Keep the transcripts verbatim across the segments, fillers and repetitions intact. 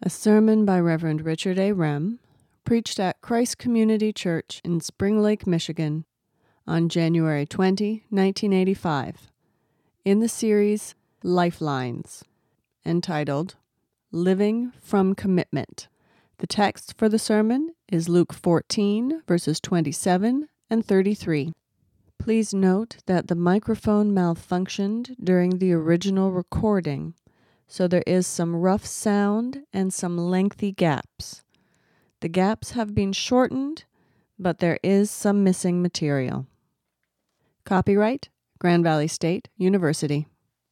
A sermon by Reverend Richard A. Rem, preached at Christ Community Church in Spring Lake, Michigan, on January twentieth, nineteen eighty-five, in the series Lifelines, entitled Living from Commitment. The text for the sermon is Luke fourteen, verses twenty-seven and thirty-three. Please note that the microphone malfunctioned during the original recording, so there is some rough sound and some lengthy gaps. The gaps have been shortened, but there is some missing material. Copyright, Grand Valley State University.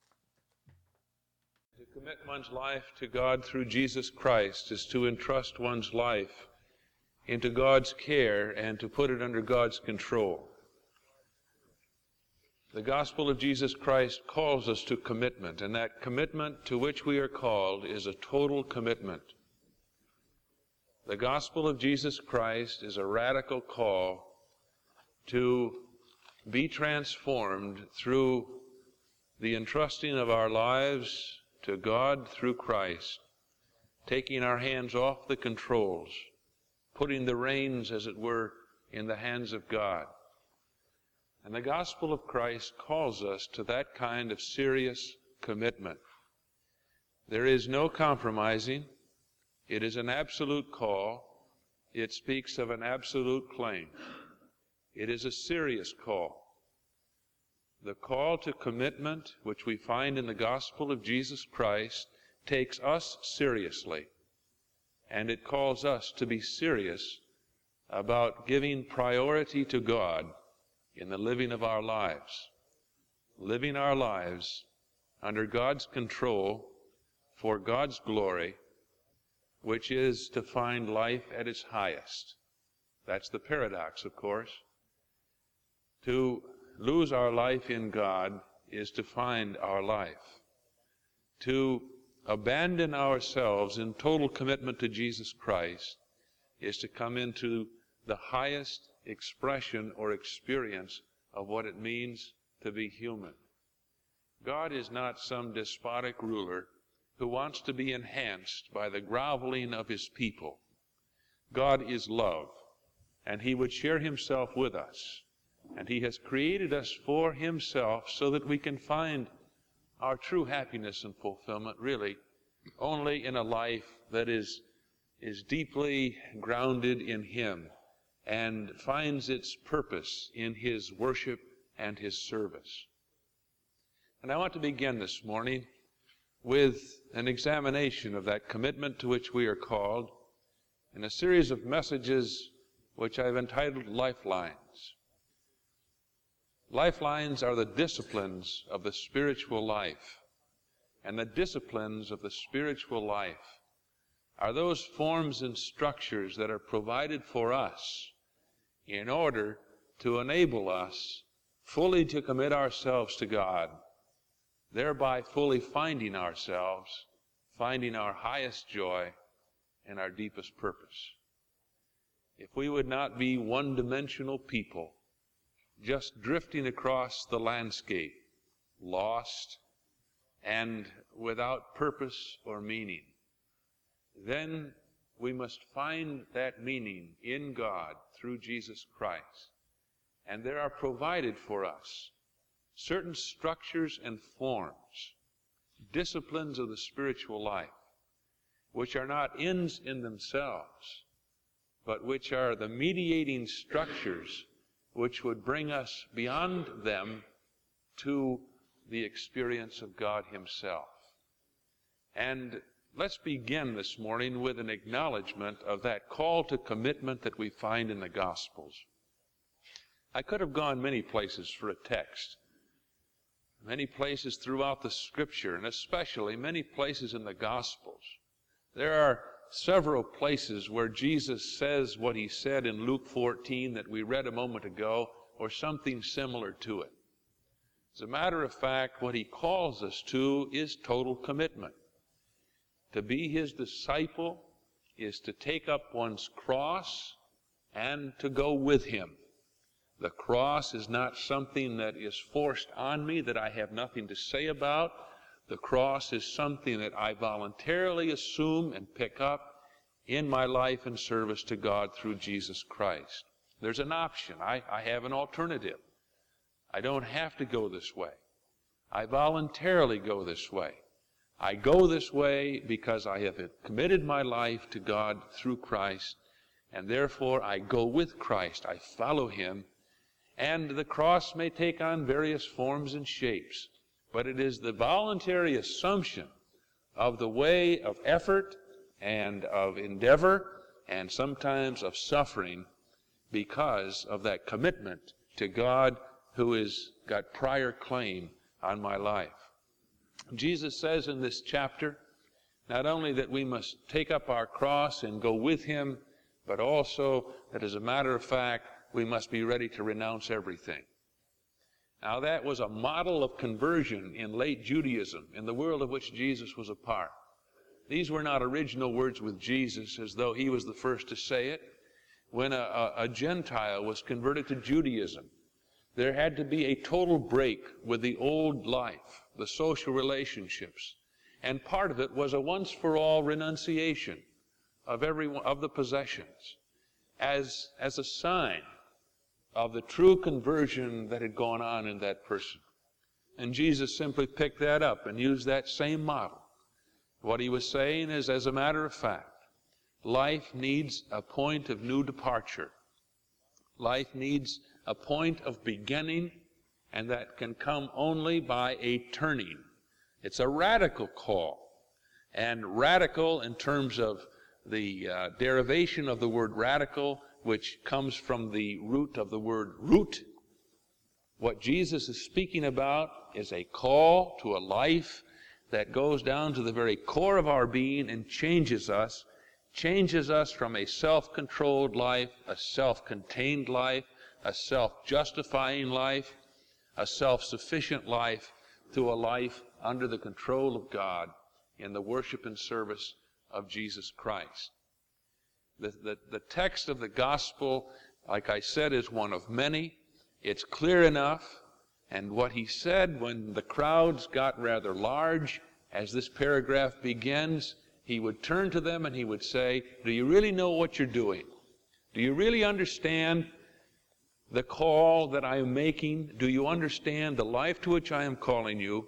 To commit one's life to God through Jesus Christ is to entrust one's life into God's care and to put it under God's control. The gospel of Jesus Christ calls us to commitment, and that commitment to which we are called is a total commitment. The gospel of Jesus Christ is a radical call to be transformed through the entrusting of our lives to God through Christ, taking our hands off the controls, putting the reins, as it were, in the hands of God. And the gospel of Christ calls us to that kind of serious commitment. There is no compromising. It is an absolute call. It speaks of an absolute claim. It is a serious call. The call to commitment, which we find in the gospel of Jesus Christ, takes us seriously, and it calls us to be serious about giving priority to God in the living of our lives, living our lives under God's control for God's glory, which is to find life at its highest. That's the paradox, of course. To lose our life in God is to find our life. To abandon ourselves in total commitment to Jesus Christ is to come into the highest expression or experience of what it means to be human. God is not some despotic ruler who wants to be enhanced by the groveling of his people. God is love, and he would share himself with us. And he has created us for himself so that we can find our true happiness and fulfillment really only in a life that is, is deeply grounded in him and finds its purpose in his worship and his service. And I want to begin this morning with an examination of that commitment to which we are called in a series of messages which I've entitled Lifelines. Lifelines are the disciplines of the spiritual life, and the disciplines of the spiritual life are those forms and structures that are provided for us in order to enable us fully to commit ourselves to God, thereby fully finding ourselves, finding our highest joy and our deepest purpose. If we would not be one-dimensional people, just drifting across the landscape, lost and without purpose or meaning, then we must find that meaning in God through Jesus Christ. And there are provided for us certain structures and forms, disciplines of the spiritual life, which are not ends in themselves, but which are the mediating structures which would bring us beyond them to the experience of God himself. And let's begin this morning with an acknowledgement of that call to commitment that we find in the Gospels. I could have gone many places for a text, many places throughout the Scripture, and especially many places in the Gospels. There are several places where Jesus says what he said in Luke fourteen that we read a moment ago, or something similar to it. As a matter of fact, what he calls us to is total commitment. To be his disciple is to take up one's cross and to go with him. The cross is not something that is forced on me that I have nothing to say about. The cross is something that I voluntarily assume and pick up in my life and service to God through Jesus Christ. There's an option. I, I have an alternative. I don't have to go this way. I voluntarily go this way. I go this way because I have committed my life to God through Christ, and therefore I go with Christ. I follow Him, and the cross may take on various forms and shapes, but it is the voluntary assumption of the way of effort and of endeavor and sometimes of suffering because of that commitment to God who has got prior claim on my life. Jesus says in this chapter not only that we must take up our cross and go with Him, but also that as a matter of fact, we must be ready to renounce everything. Now that was a model of conversion in late Judaism, in the world of which Jesus was a part. These were not original words with Jesus as though He was the first to say it. When a, a, a Gentile was converted to Judaism, there had to be a total break with the old life, the social relationships. And part of it was a once-for-all renunciation of every one of the possessions as, as a sign of the true conversion that had gone on in that person. And Jesus simply picked that up and used that same model. What He was saying is, as a matter of fact, life needs a point of new departure. Life needs a point of beginning, and that can come only by a turning. It's a radical call, and radical in terms of the uh, derivation of the word radical, which comes from the root of the word root. What Jesus is speaking about is a call to a life that goes down to the very core of our being and changes us, changes us from a self-controlled life, a self-contained life, a self-justifying life, a self-sufficient life, to a life under the control of God in the worship and service of Jesus Christ. The, the, the text of the gospel, like I said, is one of many. It's clear enough. And what He said when the crowds got rather large, as this paragraph begins, He would turn to them and He would say, do you really know what you're doing? Do you really understand the call that I am making? Do you understand the life to which I am calling you?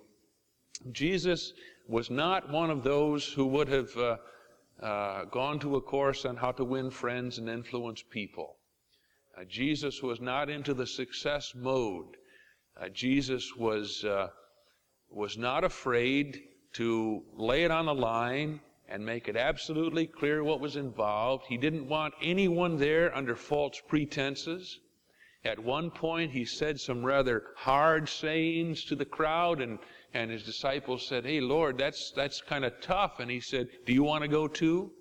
Jesus was not one of those who would have uh, uh, gone to a course on how to win friends and influence people. Uh, Jesus was not into the success mode. Uh, Jesus was, uh, was not afraid to lay it on the line and make it absolutely clear what was involved. He didn't want anyone there under false pretenses. At one point, He said some rather hard sayings to the crowd, and, and His disciples said, hey, Lord, that's, that's kind of tough. And He said, do you want to go too?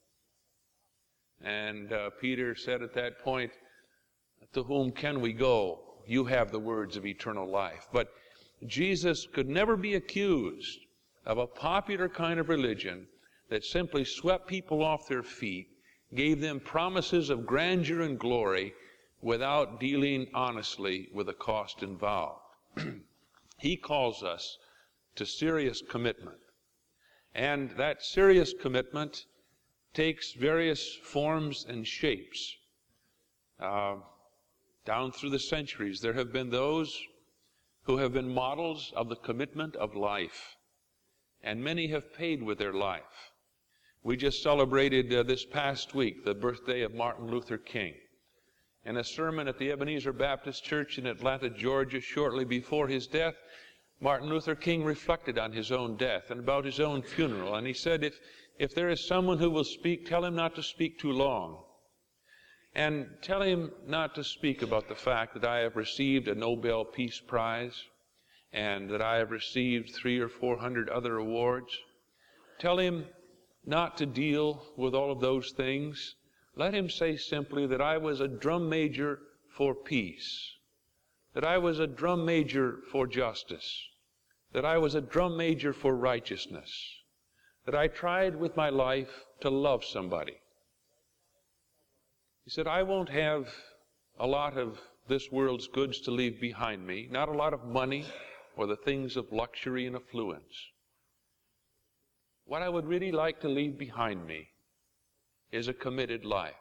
And uh, Peter said at that point, to whom can we go? You have the words of eternal life. But Jesus could never be accused of a popular kind of religion that simply swept people off their feet, gave them promises of grandeur and glory, without dealing honestly with the cost involved. He calls us to serious commitment. And that serious commitment takes various forms and shapes. Uh, down through the centuries, there have been those who have been models of the commitment of life. And many have paid with their life. We just celebrated uh, this past week the birthday of Martin Luther King. In a sermon at the Ebenezer Baptist Church in Atlanta, Georgia, shortly before his death, Martin Luther King reflected on his own death and about his own funeral. And he said, if, if there is someone who will speak, tell him not to speak too long. And tell him not to speak about the fact that I have received a Nobel Peace Prize and that I have received three or four hundred other awards. Tell him not to deal with all of those things. Let him say simply that I was a drum major for peace, that I was a drum major for justice, that I was a drum major for righteousness, that I tried with my life to love somebody. He said, I won't have a lot of this world's goods to leave behind me, not a lot of money or the things of luxury and affluence. what I would really like to leave behind me is a committed life.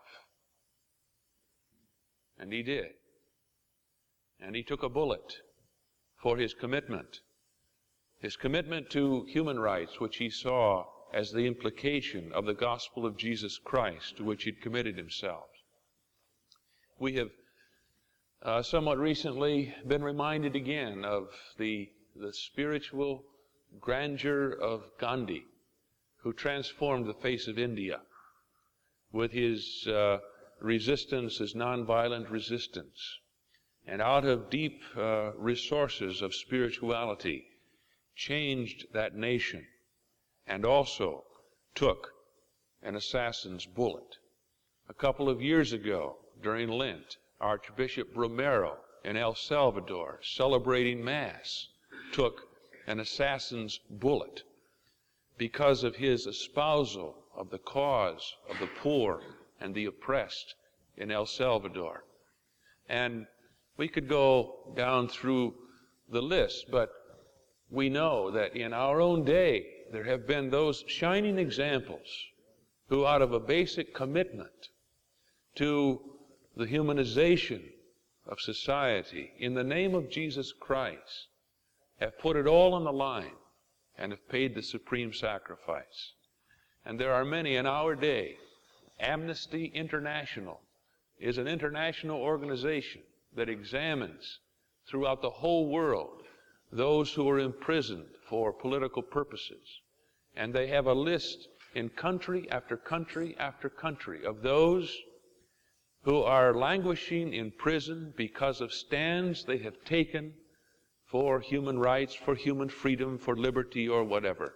And he did. And he took a bullet for his commitment. His commitment to human rights, which he saw as the implication of the gospel of Jesus Christ, to which he'd committed himself. We have uh, somewhat recently been reminded again of the, the spiritual grandeur of Gandhi, who transformed the face of India with his uh, resistance, his nonviolent resistance. And out of deep uh, resources of spirituality, changed that nation, and also took an assassin's bullet. A couple of years ago, during Lent, Archbishop Romero in El Salvador, celebrating Mass, took an assassin's bullet because of his espousal of the cause of the poor and the oppressed in El Salvador. And we could go down through the list, but we know that in our own day there have been those shining examples who, out of a basic commitment to the humanization of society in the name of Jesus Christ, have put it all on the line and have paid the supreme sacrifice. And there are many in our day. Amnesty International is an international organization that examines throughout the whole world those who are imprisoned for political purposes. And they have a list in country after country after country of those who are languishing in prison because of stands they have taken for human rights, for human freedom, for liberty, or whatever.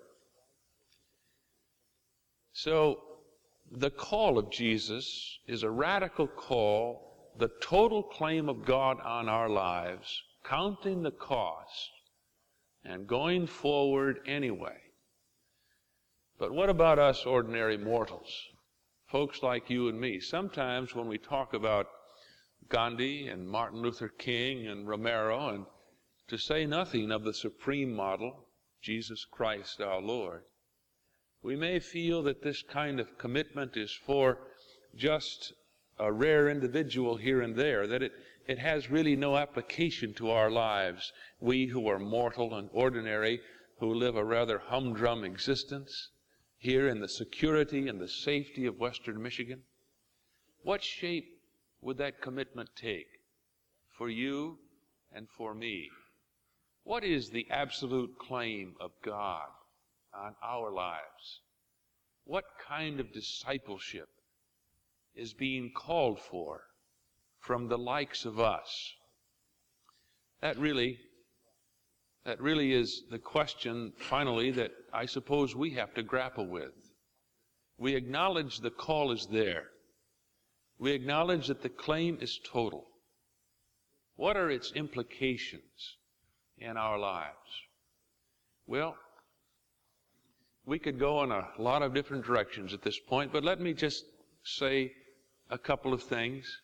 So the call of Jesus is a radical call, the total claim of God on our lives, counting the cost, and going forward anyway. But what about us ordinary mortals? Folks like you and me. Sometimes when we talk about Gandhi and Martin Luther King and Romero, and to say nothing of the supreme model, Jesus Christ our Lord, we may feel that this kind of commitment is for just a rare individual here and there, that it, it has really no application to our lives. We who are mortal and ordinary, who live a rather humdrum existence here in the security and the safety of Western Michigan. What shape would that commitment take for you and for me? What is the absolute claim of God on our lives? What kind of discipleship is being called for from the likes of us? That really, that really is the question, finally, that I suppose we have to grapple with. We acknowledge the call is there. We acknowledge that the claim is total. What are its implications in our lives? Well, we could go in a lot of different directions at this point, but let me just say a couple of things.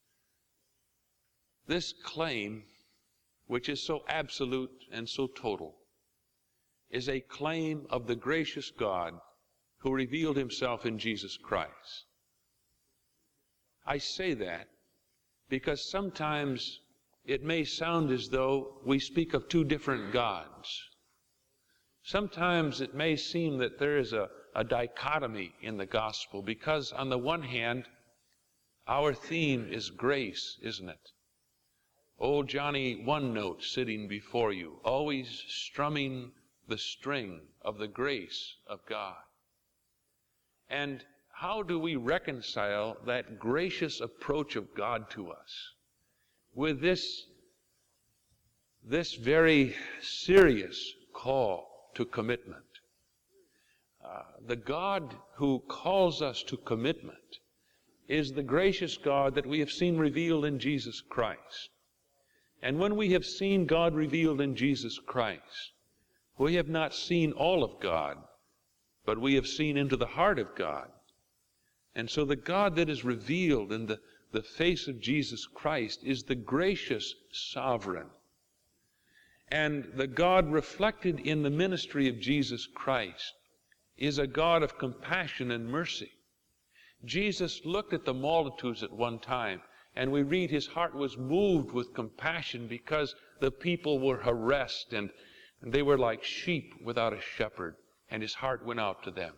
This claim, which is so absolute and so total, is a claim of the gracious God who revealed himself in Jesus Christ. I say that because sometimes it may sound as though we speak of two different gods. Sometimes it may seem that there is a, a dichotomy in the gospel because, on the one hand, our theme is grace, isn't it? Old Johnny One Note sitting before you, always strumming the string of the grace of God. And how do we reconcile that gracious approach of God to us with this, this very serious call to commitment? Uh, the God who calls us to commitment is the gracious God that we have seen revealed in Jesus Christ. And when we have seen God revealed in Jesus Christ, we have not seen all of God, but we have seen into the heart of God. And so the God that is revealed in the, the face of Jesus Christ is the gracious sovereign. And the God reflected in the ministry of Jesus Christ is a God of compassion and mercy. Jesus looked at the multitudes at one time, and we read his heart was moved with compassion because the people were harassed and, and they were like sheep without a shepherd, and his heart went out to them.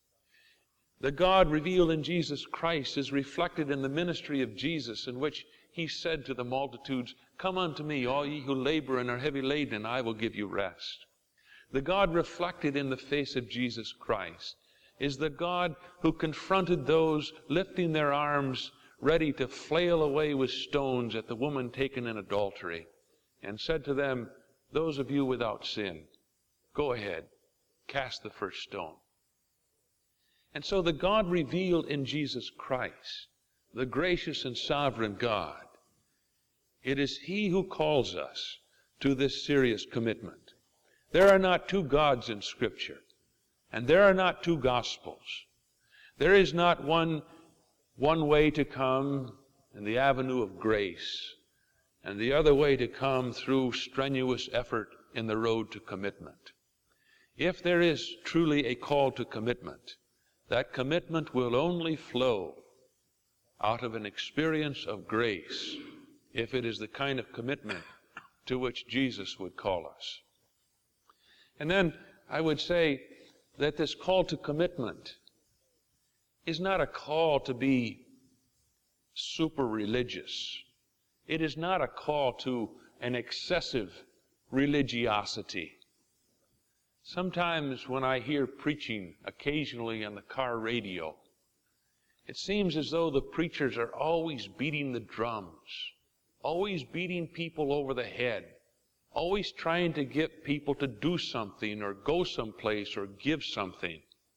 The God revealed in Jesus Christ is reflected in the ministry of Jesus, in which he said to the multitudes, "Come unto me, all ye who labor and are heavy laden, and I will give you rest." The God reflected in the face of Jesus Christ is the God who confronted those lifting their arms ready to flail away with stones at the woman taken in adultery, and said to them, "Those of you without sin, go ahead, cast the first stone." And so the God revealed in Jesus Christ, the gracious and sovereign God, it is he who calls us to this serious commitment. There are not two gods in Scripture, and there are not two gospels. There is not one, one way to come in the avenue of grace, and the other way to come through strenuous effort in the road to commitment. If there is truly a call to commitment, that commitment will only flow out of an experience of grace, if it is the kind of commitment to which Jesus would call us. And then I would say that this call to commitment is not a call to be super religious. It is not a call to an excessive religiosity. Sometimes when I hear preaching occasionally on the car radio, it seems as though the preachers are always beating the drums, always beating people over the head, always trying to get people to do something or go someplace or give something.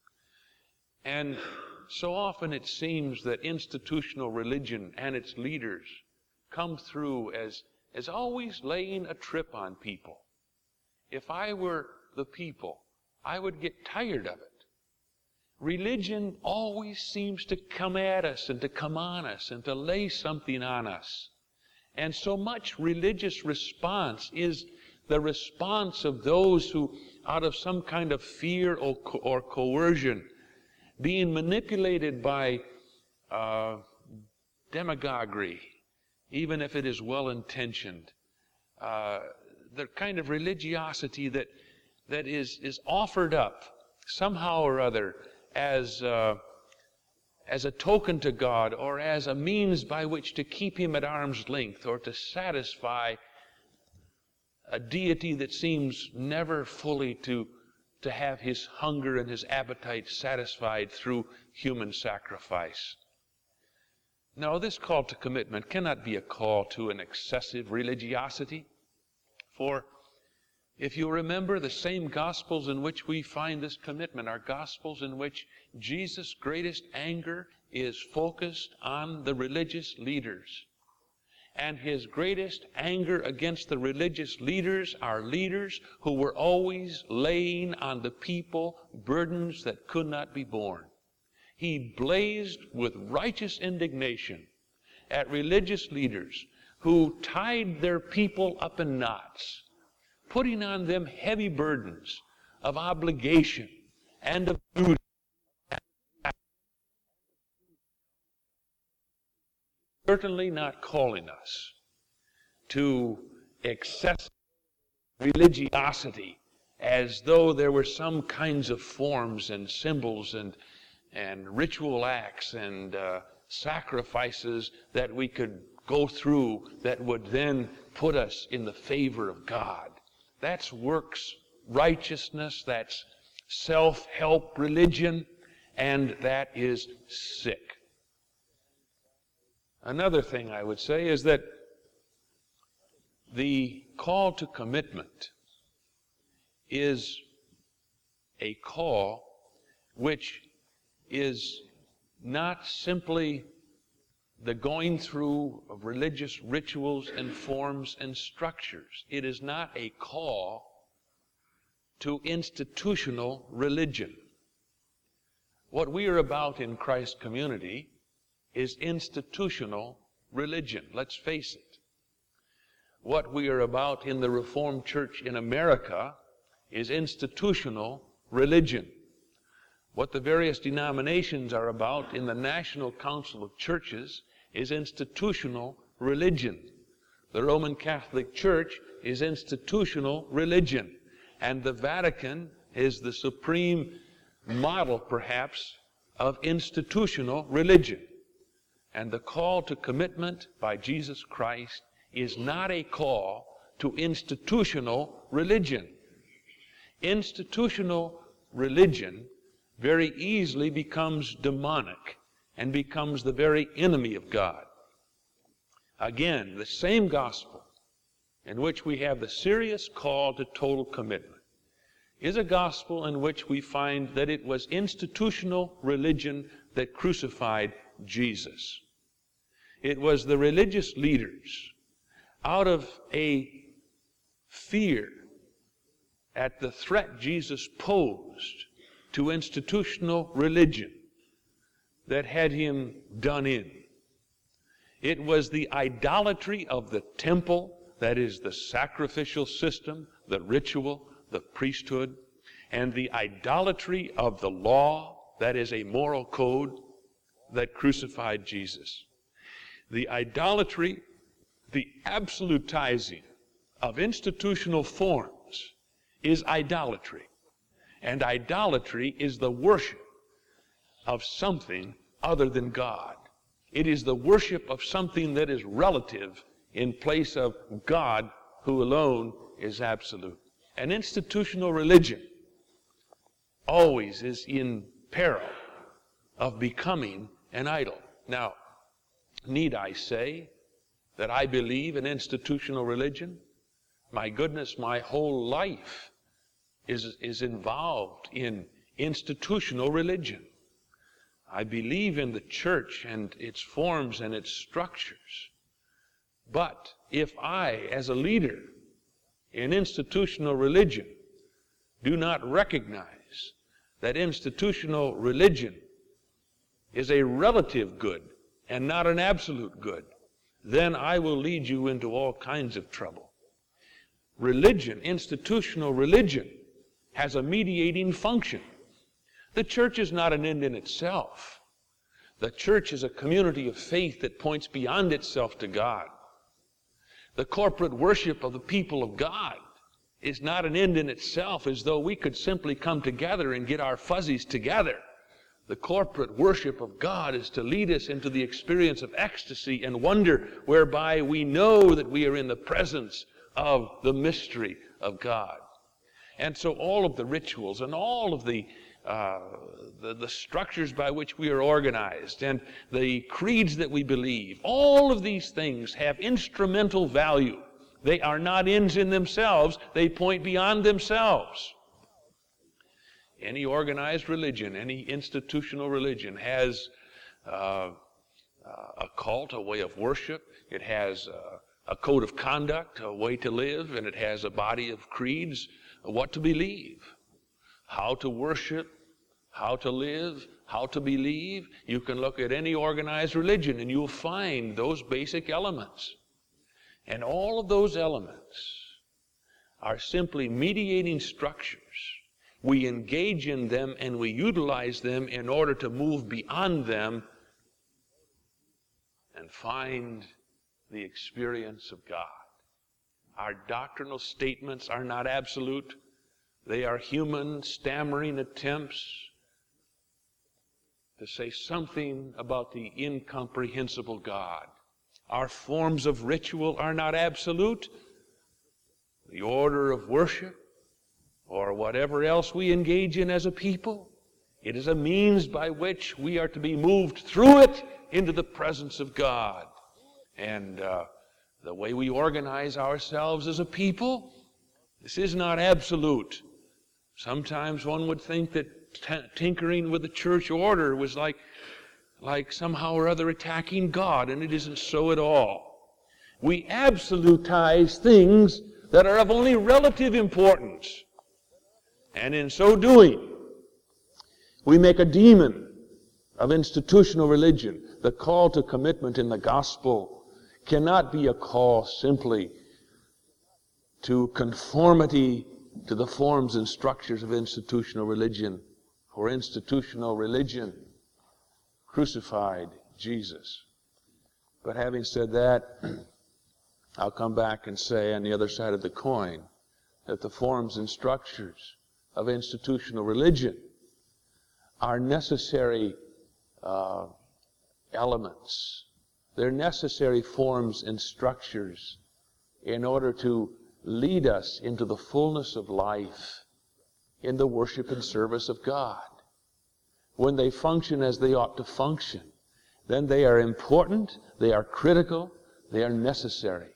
And so often it seems that institutional religion and its leaders come through as, as always laying a trip on people. If I were the people, I would get tired of it. Religion always seems to come at us and to come on us and to lay something on us. And so much religious response is the response of those who, out of some kind of fear or, co- or coercion, being manipulated by uh, demagoguery, even if it is well-intentioned, uh, the kind of religiosity that that is, is offered up somehow or other as, uh, as a token to God, or as a means by which to keep him at arm's length, or to satisfy a deity that seems never fully to, to have his hunger and his appetite satisfied through human sacrifice. No, this call to commitment cannot be a call to an excessive religiosity, for if you remember, the same Gospels in which we find this commitment are Gospels in which Jesus' greatest anger is focused on the religious leaders. And his greatest anger against the religious leaders are leaders who were always laying on the people burdens that could not be borne. He blazed with righteous indignation at religious leaders who tied their people up in knots, putting on them heavy burdens of obligation and of duty. Certainly not calling us to excessive religiosity as though there were some kinds of forms and symbols and, and ritual acts and uh, sacrifices that we could go through that would then put us in the favor of God. That's works righteousness, that's self-help religion, and that is sick. Another thing I would say is that the call to commitment is a call which is not simply the going through of religious rituals and forms and structures. It is not a call to institutional religion. What we are about in Christ Community is institutional religion. Let's face it. What we are about in the Reformed Church in America is institutional religion. What the various denominations are about in the National Council of Churches is institutional religion. The Roman Catholic Church is institutional religion. And the Vatican is the supreme model, perhaps, of institutional religion. And the call to commitment by Jesus Christ is not a call to institutional religion. Institutional religion very easily becomes demonic and becomes the very enemy of God. Again, the same gospel in which we have the serious call to total commitment is a gospel in which we find that it was institutional religion that crucified Jesus. It was the religious leaders, out of a fear at the threat Jesus posed to institutional religion, that had him done in. It was the idolatry of the temple, that is the sacrificial system, the ritual, the priesthood, and the idolatry of the law, that is a moral code, that crucified Jesus. The idolatry, the absolutizing of institutional forms is idolatry. And idolatry is the worship of something other than God. It is the worship of something that is relative in place of God, who alone is absolute. An institutional religion always is in peril of becoming an idol. Now, need I say that I believe in institutional religion? My goodness, my whole life is, is involved in institutional religion. I believe in the church and its forms and its structures. But if I, as a leader in institutional religion, do not recognize that institutional religion is a relative good and not an absolute good, then I will lead you into all kinds of trouble. Religion, institutional religion, has a mediating function. The church is not an end in itself. The church is a community of faith that points beyond itself to God. The corporate worship of the people of God is not an end in itself, as though we could simply come together and get our fuzzies together. The corporate worship of God is to lead us into the experience of ecstasy and wonder, whereby we know that we are in the presence of the mystery of God. And so all of the rituals and all of the, uh, the, the structures by which we are organized and the creeds that we believe, all of these things have instrumental value. They are not ends in themselves. They point beyond themselves. Any organized religion, any institutional religion has uh, a cult, a way of worship. It has uh, a code of conduct, a way to live, and it has a body of creeds, what to believe, how to worship, how to live, how to believe. You can look at any organized religion and you'll find those basic elements. And all of those elements are simply mediating structures. We engage in them and we utilize them in order to move beyond them and find the experience of God. Our doctrinal statements are not absolute. They are human, stammering attempts to say something about the incomprehensible God. Our forms of ritual are not absolute. The order of worship, or whatever else we engage in as a people, it is a means by which we are to be moved through it into the presence of God. And uh, the way we organize ourselves as a people, this is not absolute. Sometimes one would think that t- tinkering with the church order was like, like somehow or other attacking God, and it isn't so at all. We absolutize things that are of only relative importance. And in so doing, we make a demon of institutional religion. The call to commitment in the gospel cannot be a call simply to conformity to the forms and structures of institutional religion. for institutional religion crucified Jesus. But having said that, I'll come back and say on the other side of the coin that the forms and structures of institutional religion are necessary uh, elements. They're necessary forms and structures in order to lead us into the fullness of life in the worship and service of God. When they function as they ought to function, then they are important, they are critical, they are necessary.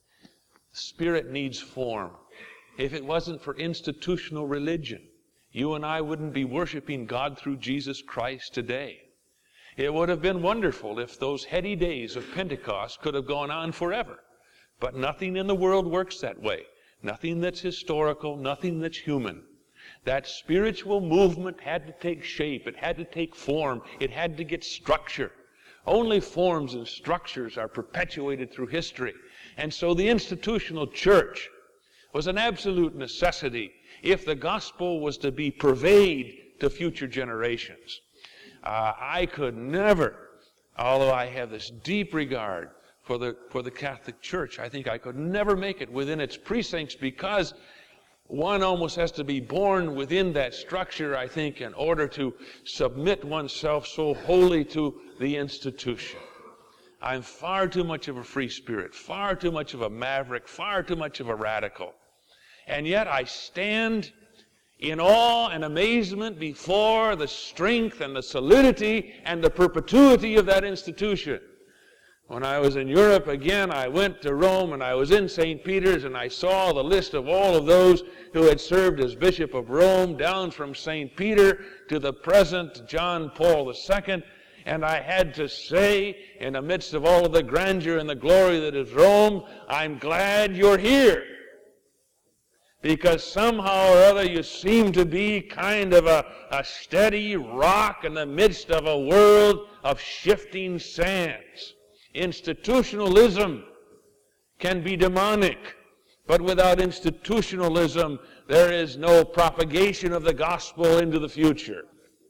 Spirit needs form. If it wasn't for institutional religion, you and I wouldn't be worshiping God through Jesus Christ today. It would have been wonderful if those heady days of Pentecost could have gone on forever. But nothing in the world works that way. Nothing that's historical, nothing that's human. That spiritual movement had to take shape. It had to take form. It had to get structure. Only forms and structures are perpetuated through history. And so the institutional church was an absolute necessity if the gospel was to be purveyed to future generations. Uh, I could never, although I have this deep regard for the, for the Catholic Church, I think I could never make it within its precincts because one almost has to be born within that structure, I think, in order to submit oneself so wholly to the institution. I'm far too much of a free spirit, far too much of a maverick, far too much of a radical. And yet I stand in awe and amazement before the strength and the solidity and the perpetuity of that institution. When I was in Europe again, I went to Rome and I was in Saint Peter's and I saw the list of all of those who had served as Bishop of Rome, down from Saint Peter to the present John Paul the Second. And I had to say, in the midst of all of the grandeur and the glory that is Rome, I'm glad you're here. Because somehow or other you seem to be kind of a, a steady rock in the midst of a world of shifting sands. Institutionalism can be demonic, but without institutionalism, there is no propagation of the gospel into the future.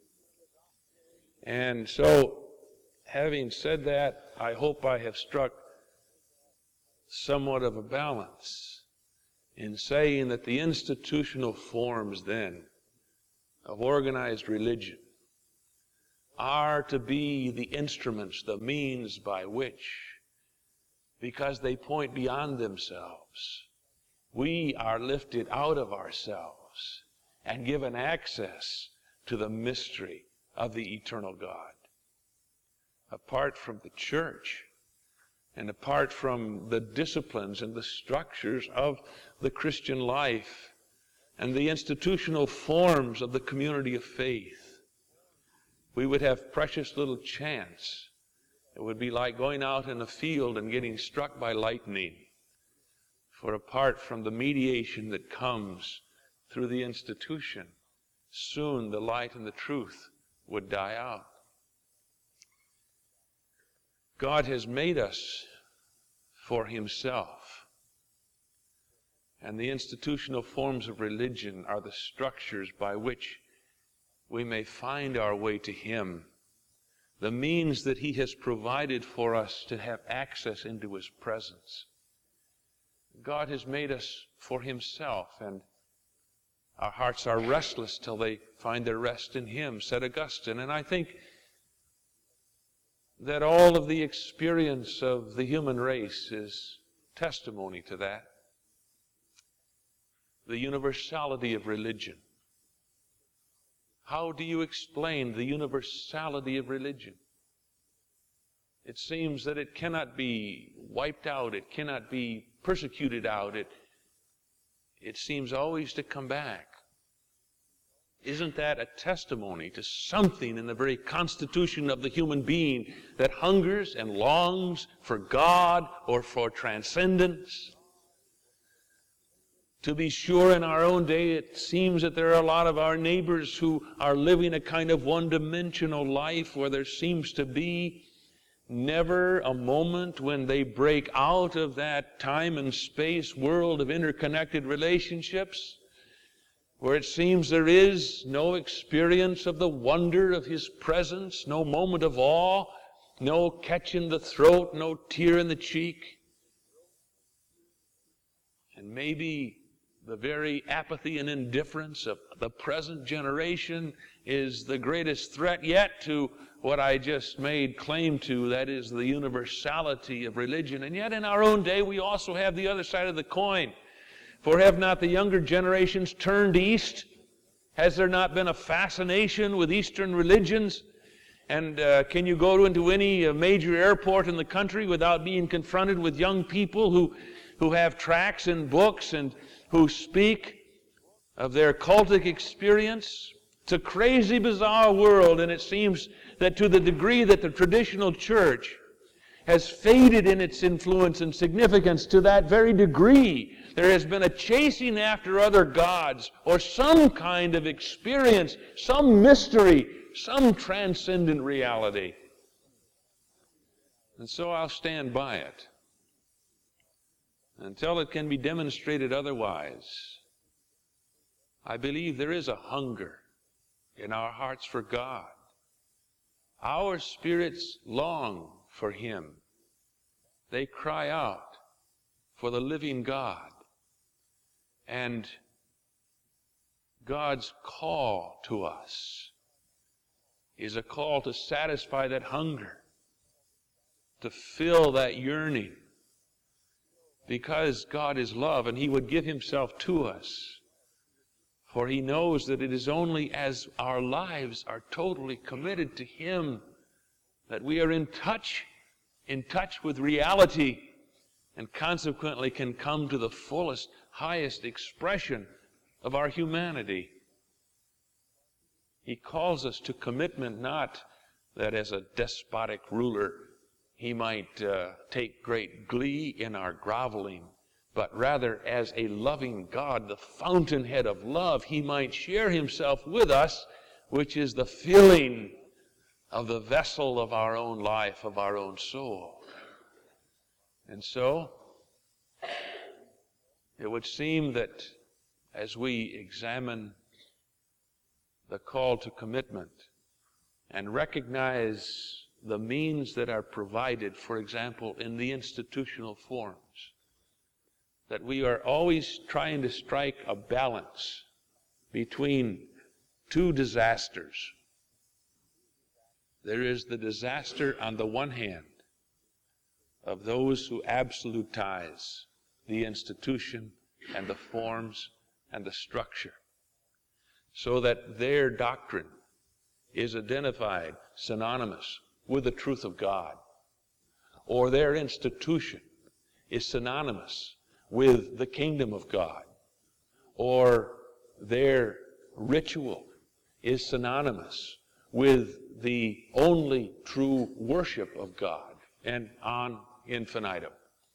And so, having said that, I hope I have struck somewhat of a balance in saying that the institutional forms then of organized religion are to be the instruments, the means by which, because they point beyond themselves, we are lifted out of ourselves and given access to the mystery of the eternal God. Apart from the church, and apart from the disciplines and the structures of the Christian life, and the institutional forms of the community of faith, we would have precious little chance. It would be like going out in a field and getting struck by lightning. For apart from the mediation that comes through the institution, soon the light and the truth would die out. God has made us for Himself. And the institutional forms of religion are the structures by which we may find our way to Him, the means that He has provided for us to have access into His presence. God has made us for Himself, and our hearts are restless till they find their rest in Him, said Augustine. And I think that all of the experience of the human race is testimony to that. The universality of religion. How do you explain the universality of religion? It seems that it cannot be wiped out. It cannot be persecuted out. It, it seems always to come back. Isn't that a testimony to something in the very constitution of the human being that hungers and longs for God or for transcendence? To be sure, in our own day, it seems that there are a lot of our neighbors who are living a kind of one-dimensional life where there seems to be never a moment when they break out of that time and space world of interconnected relationships, where it seems there is no experience of the wonder of His presence, no moment of awe, no catch in the throat, no tear in the cheek. And maybe the very apathy and indifference of the present generation is the greatest threat yet to what I just made claim to, that is the universality of religion. And yet in our own day we also have the other side of the coin. For have not the younger generations turned east? Has there not been a fascination with Eastern religions? And uh, can you go into any uh, major airport in the country without being confronted with young people who, who have tracts and books and who speak of their cultic experience? It's a crazy, bizarre world, and it seems that to the degree that the traditional church has faded in its influence and significance, to that very degree there has been a chasing after other gods or some kind of experience, some mystery, some transcendent reality. And so I'll stand by it until it can be demonstrated otherwise. I believe there is a hunger in our hearts for God. Our spirits long for Him. They cry out for the living God. And God's call to us is a call to satisfy that hunger, to fill that yearning, because God is love and He would give Himself to us. For He knows that it is only as our lives are totally committed to Him that we are in touch, in touch with reality, and consequently can come to the fullest, highest expression of our humanity. He calls us to commitment, not that as a despotic ruler He might uh, take great glee in our groveling, but rather as a loving God, the fountainhead of love, He might share Himself with us, which is the filling of the vessel of our own life, of our own soul. And so, it would seem that as we examine the call to commitment and recognize the means that are provided, for example, in the institutional forms, that we are always trying to strike a balance between two disasters. There is the disaster on the one hand of those who absolutize the institution and the forms and the structure, so that their doctrine is identified synonymous with the truth of God, or their institution is synonymous with the kingdom of God, or their ritual is synonymous with the only true worship of God, and on infinitum.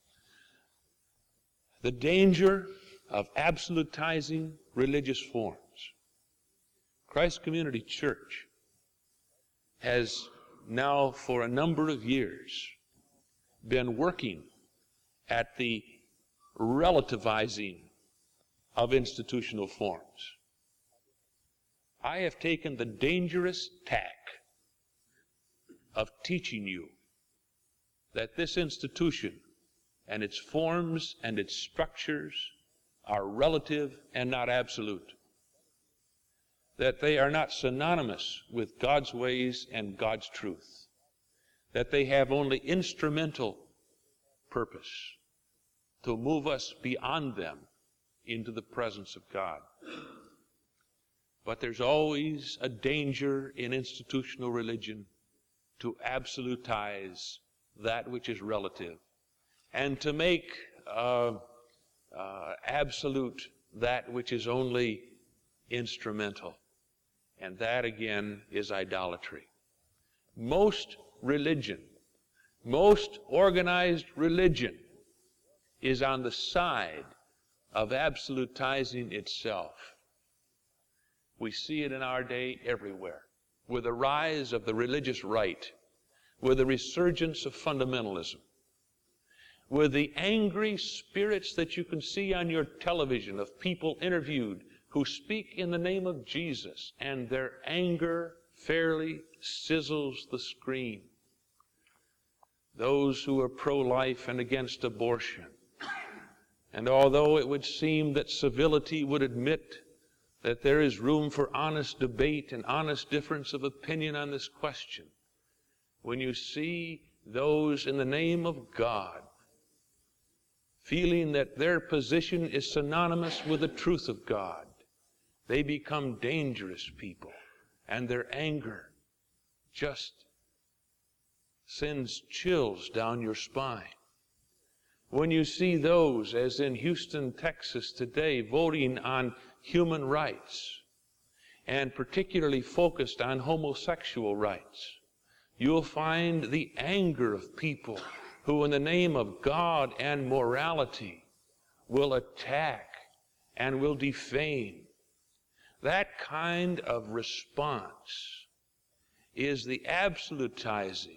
The danger of absolutizing religious forms. Christ Community Church has now for a number of years been working at the relativizing of institutional forms. I have taken the dangerous tack of teaching you that this institution and its forms and its structures are relative and not absolute. That they are not synonymous with God's ways and God's truth. That they have only instrumental purpose to move us beyond them into the presence of God. But there's always a danger in institutional religion to absolutize that which is relative, and to make uh, uh, absolute that which is only instrumental. And that again is idolatry. Most religion, most organized religion is on the side of absolutizing itself. We see it in our day everywhere, with the rise of the religious right, with the resurgence of fundamentalism, with the angry spirits that you can see on your television of people interviewed who speak in the name of Jesus, and their anger fairly sizzles the screen. Those who are pro-life and against abortion. And although it would seem that civility would admit that there is room for honest debate and honest difference of opinion on this question, when you see those in the name of God feeling that their position is synonymous with the truth of God, they become dangerous people, and their anger just sends chills down your spine. When you see those, as in Houston, Texas today, voting on human rights, and particularly focused on homosexual rights, you'll find the anger of people who, in the name of God and morality, will attack and will defame. That kind of response is the absolutizing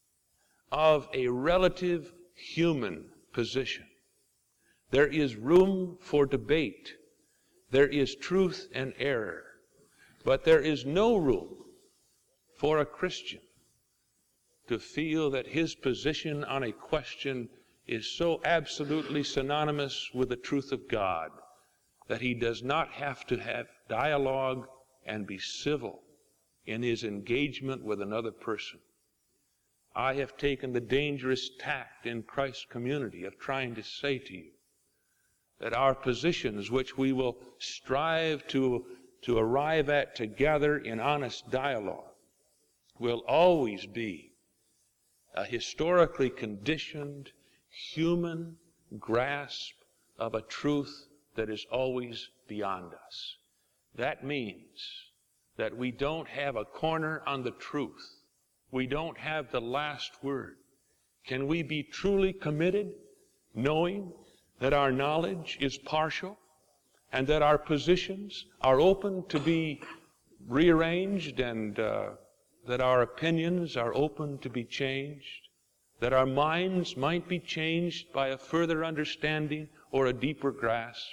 of a relative human position. There is room for debate. There is truth and error. But there is no room for a Christian to feel that his position on a question is so absolutely synonymous with the truth of God that he does not have to have dialogue and be civil in his engagement with another person. I have taken the dangerous tact in Christ's community of trying to say to you that our positions, which we will strive to, to arrive at together in honest dialogue, will always be a historically conditioned human grasp of a truth that is always beyond us. That means that we don't have a corner on the truth. We don't have the last word. Can we be truly committed, knowing that our knowledge is partial and that our positions are open to be rearranged, and uh, that our opinions are open to be changed, that our minds might be changed by a further understanding or a deeper grasp?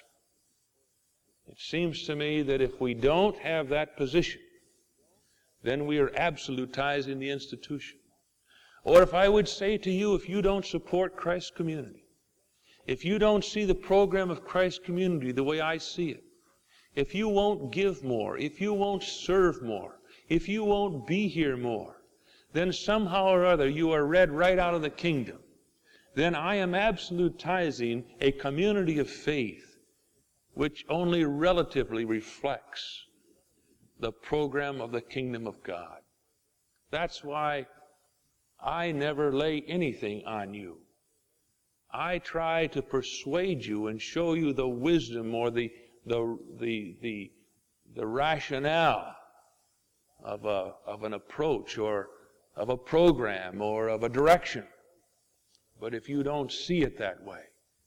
It seems to me that if we don't have that position, then we are absolutizing the institution. Or if I would say to you, if you don't support Christ's community, if you don't see the program of Christ's community the way I see it, if you won't give more, if you won't serve more, if you won't be here more, then somehow or other you are read right out of the kingdom. Then I am absolutizing a community of faith which only relatively reflects the program of the kingdom of God. That's why I never lay anything on you. I try to persuade you and show you the wisdom or the the the the, the rationale of a of an approach or of a program or of a direction. But if you don't see it that way,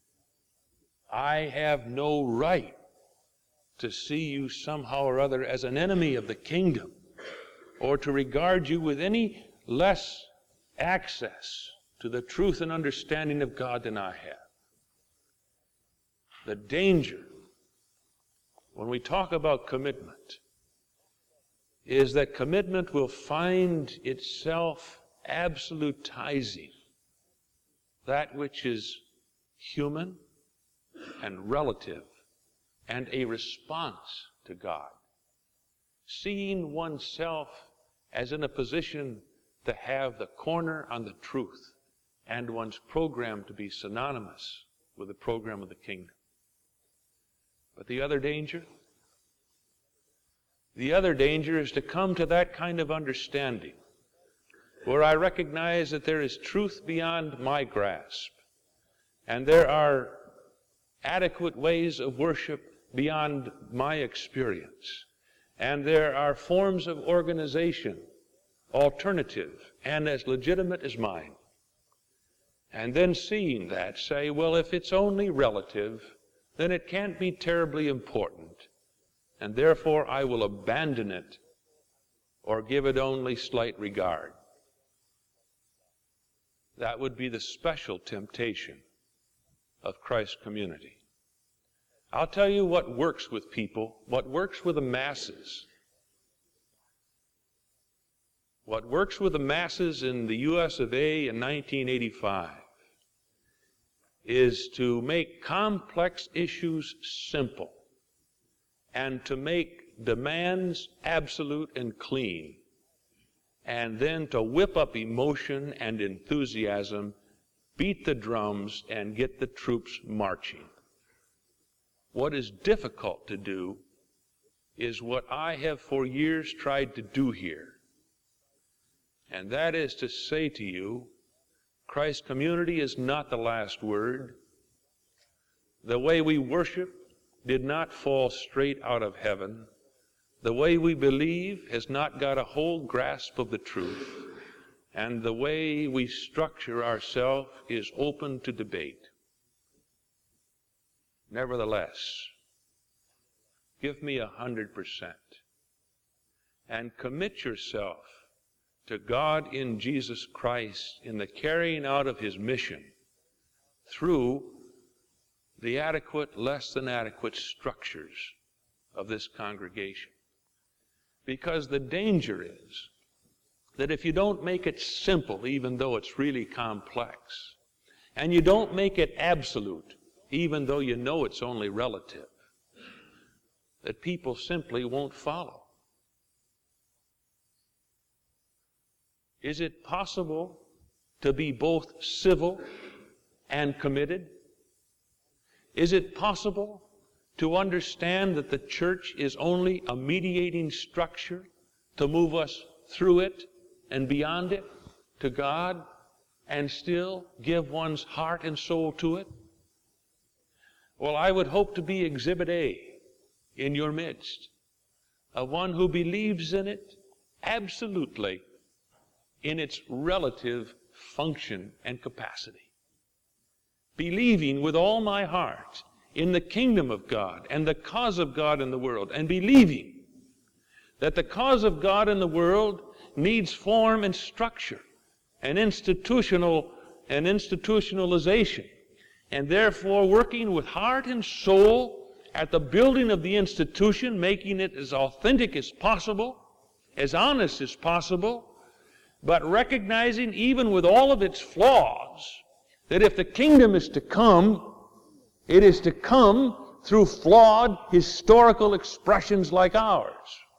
I have no right to see you somehow or other as an enemy of the kingdom, or to regard you with any less access to the truth and understanding of God than I have. The danger, when we talk about commitment, is that commitment will find itself absolutizing that which is human and relative and a response to God. Seeing oneself as in a position to have the corner on the truth and one's program to be synonymous with the program of the kingdom. But the other danger? The other danger is to come to that kind of understanding where I recognize that there is truth beyond my grasp, and there are adequate ways of worship beyond my experience, and there are forms of organization, alternative and as legitimate as mine. And then seeing that, say, well, if it's only relative, then it can't be terribly important, and therefore I will abandon it or give it only slight regard. That would be the special temptation of Christ's community. I'll tell you what works with people, what works with the masses. What works with the masses in the U S of A in nineteen eighty-five is to make complex issues simple and to make demands absolute and clean, and then to whip up emotion and enthusiasm, beat the drums, and get the troops marching. What is difficult to do is what I have for years tried to do here. And that is to say to you, Christ community is not the last word. The way we worship did not fall straight out of heaven. The way we believe has not got a whole grasp of the truth. And the way we structure ourselves is open to debate. Nevertheless, give me a hundred percent and commit yourself to God in Jesus Christ in the carrying out of His mission through the adequate, less than adequate structures of this congregation. Because the danger is that if you don't make it simple, even though it's really complex, and you don't make it absolute, even though you know it's only relative, that people simply won't follow. Is it possible to be both civil and committed? Is it possible to understand that the church is only a mediating structure to move us through it and beyond it to God, and still give one's heart and soul to it? Well, I would hope to be Exhibit A in your midst, of one who believes in it absolutely in its relative function and capacity. Believing with all my heart in the kingdom of God and the cause of God in the world, and believing that the cause of God in the world needs form and structure and institutional and institutionalization, and therefore working with heart and soul at the building of the institution, making it as authentic as possible, as honest as possible, but recognizing even with all of its flaws that if the kingdom is to come, it is to come through flawed historical expressions like ours.